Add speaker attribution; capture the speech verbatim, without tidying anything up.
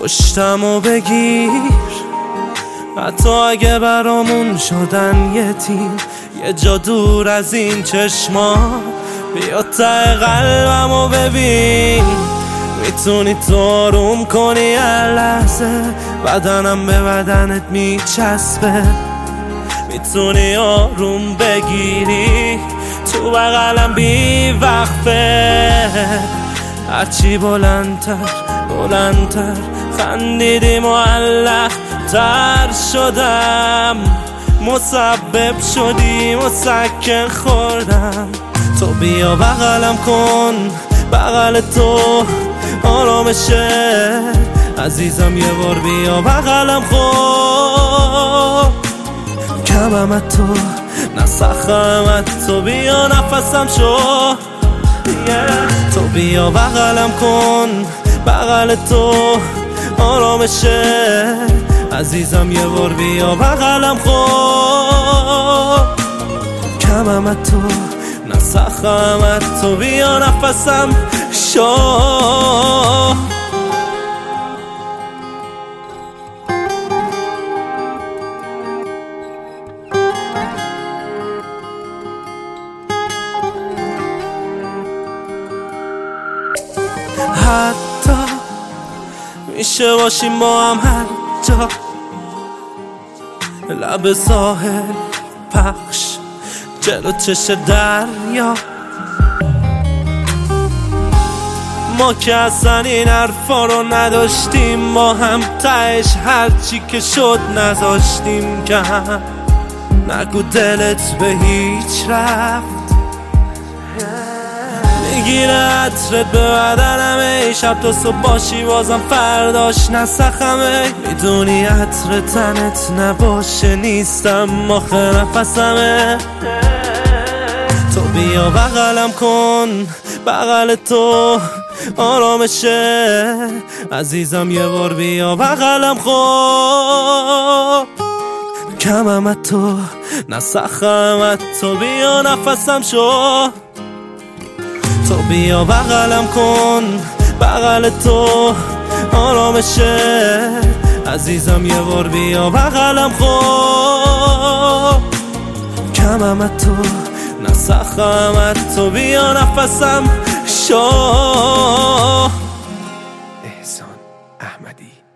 Speaker 1: پشتمو بگیر، حتی اگه برامون شدن یه تیم، یه جا دور از این چشما. بیا ته قلبمو ببین، میتونی تو آروم کنی هر لحظه، بدنم به بدنت میچسبه. میتونی آروم بگیری، تو بغلم بی وقفه. هرچی بلندتر بلندتر خندیدی معلق تر شدم، مسبب شدی مسکن خوردم. تو بیا بغلم کن، بغل تو آرامشه. عزیزم یه بار بیا بغلم کن، کمم از تو نسخم از تو، بیا نفسم شو. تو بیا بغلم کن، بغل تو آرامشه. عزیزم یه بار بیا بغلم کن، کمم از تو نسخم از تو، بیا نفسم شو. حتی میشه باشیم با هم هر جا، لب ساحل پخش جلو چش دریا. ما که اصلا این حرفا رو نداشتیم، ما هم تهش هرچی که شد نذاشتیم کم. نگو دلت به هیچ رفت، میگیره عطرت به بدنمه. ای شب تا صبح باشی بازم فرداش نسخمه. میدونی عطر تنت نباشه نیستم آخه نفسمه. تو بیا بغلم کن، بغل تو آرامشه. عزیزم یه بار بیا بغلم کن، کمم از تو نسخم از تو، بیا نفسم شو. تو بیا بغلم کن، بغل تو آرامشه. عزیزم یه بار بیا بغلم کن، کمم از تو نسخم از تو، بیا نفسم شو.
Speaker 2: احسان احمدی.